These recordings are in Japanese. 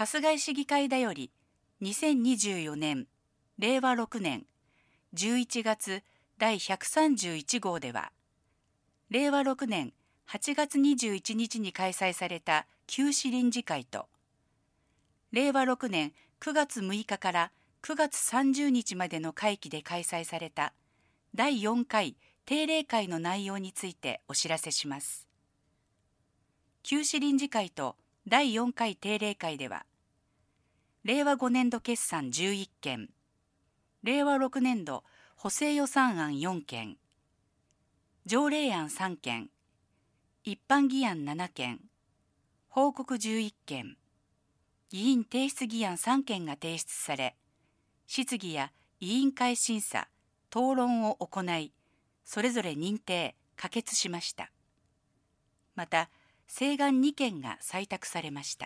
春日井市議会だより2024年令和6年11月第131号では、令和6年8月21日に開催された旧市臨時会と、令和6年9月6日から9月30日までの会期で開催された第4回定例会の内容についてお知らせします。旧市臨時会と第4回定例会では、令和5年度決算11件、令和6年度補正予算案4件、条例案3件、一般議案7件、報告11件、議員提出議案3件が提出され、質疑や委員会審査、討論を行い、それぞれ認定・可決しました。また、請願2件が採択されました。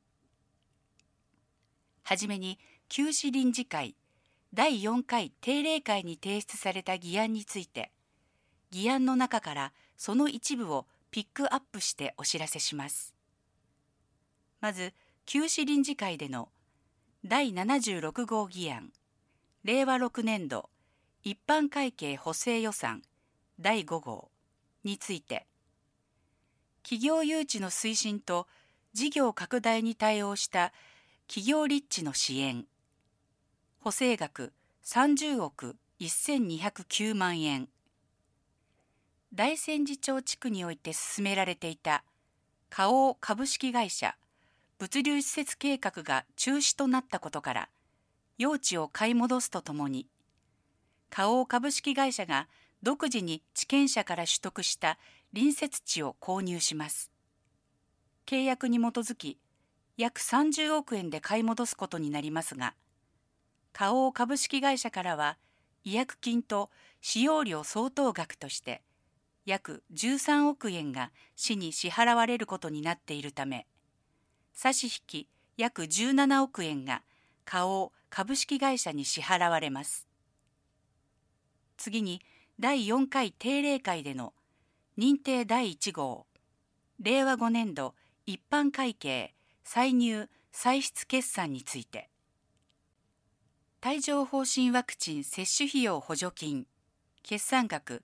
はじめに、旧市臨時会第4回定例会に提出された議案について、議案の中からその一部をピックアップしてお知らせします。まず、旧市臨時会での第76号議案、令和6年度一般会計補正予算第5号について、企業誘致の推進と事業拡大に対応した企業立地の支援、補正額30億1209万円、大仙寺町地区において進められていた花王株式会社物流施設計画が中止となったことから、用地を買い戻すとともに、花王株式会社が独自に地権者から取得した隣接地を購入します。契約に基づき、約30億円で買い戻すことになりますが、花王株式会社からは、違約金と使用料相当額として、約13億円が市に支払われることになっているため、差し引き約17億円が花王株式会社に支払われます。次に、第4回定例会での認定第1号、令和5年度一般会計歳入歳出決算について、帯状疱疹ワクチン接種費用補助金、決算額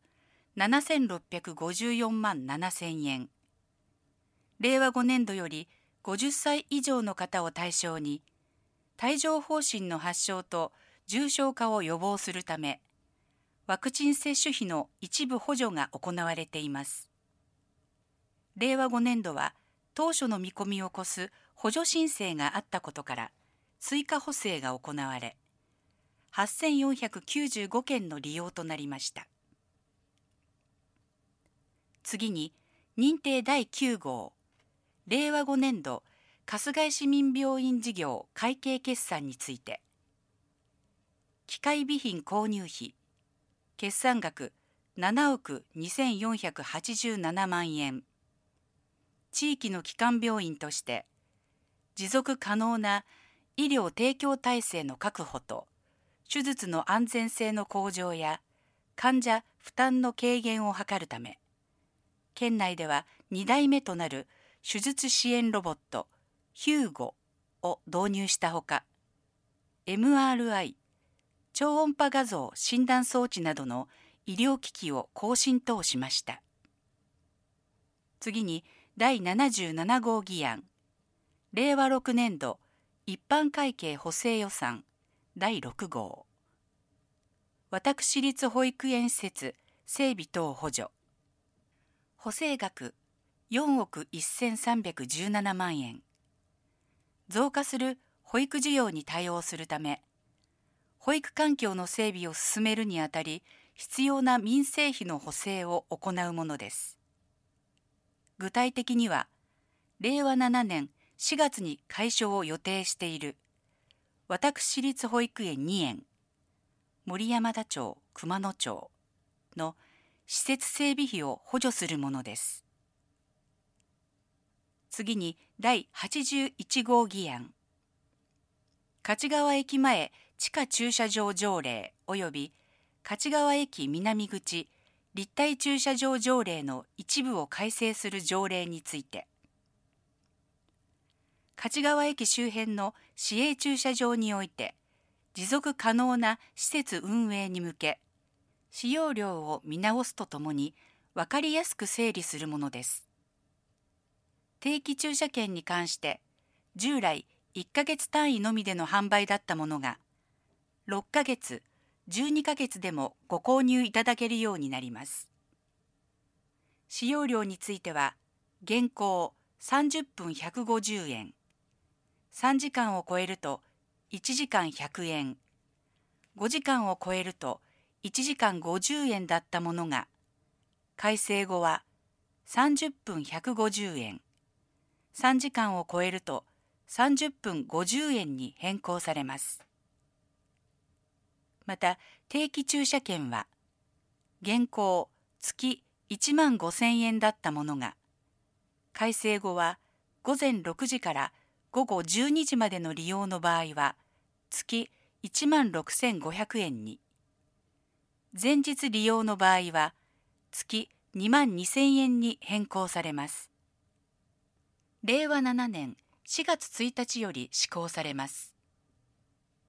7654万7000円。令和5年度より50歳以上の方を対象に、帯状疱疹の発症と重症化を予防するため、ワクチン接種費の一部補助が行われています。令和5年度は当初の見込みを超す補助申請があったことから、追加補正が行われ、8495件の利用となりました。次に、認定第9号、令和5年度春日井市民病院事業会計決算について、機械備品購入費、決算額7億2487万円。地域の基幹病院として、持続可能な医療提供体制の確保と、手術の安全性の向上や患者負担の軽減を図るため、県内では2代目となる手術支援ロボットヒューゴを導入したほか、MRI、超音波画像診断装置などの医療機器を更新等しました。次に、第77号議案、令和6年度一般会計補正予算第6号、私立保育園施設整備等補助、補正額4億1317万円。増加する保育需要に対応するため、保育環境の整備を進めるにあたり、必要な民生費の補正を行うものです。具体的には、令和7年4月に開所を予定している私立保育園2園、森山田町、熊野町の施設整備費を補助するものです。次に第81号議案、勝川駅前地下駐車場条例及び勝川駅南口立体駐車場条例の一部を改正する条例について、 勝川駅周辺の市営駐車場において持続可能な施設運営に向け、使用料を見直すとともに分かりやすく整理するものです。定期駐車券に関して、従来1ヶ月単位のみでの販売だったものが、6ヶ月、12ヶ月でもご購入いただけるようになります。使用料については、現行30分150円、3時間を超えると1時間100円、5時間を超えると1時間50円だったものが、改正後は30分150円、3時間を超えると30分50円に変更されます。また、定期駐車券は、現行月1万5,000円だったものが、改正後は午前6時から午後12時までの利用の場合は、月1万6,500円に、前日利用の場合は、月2万2,000円に変更されます。令和7年4月1日より施行されます。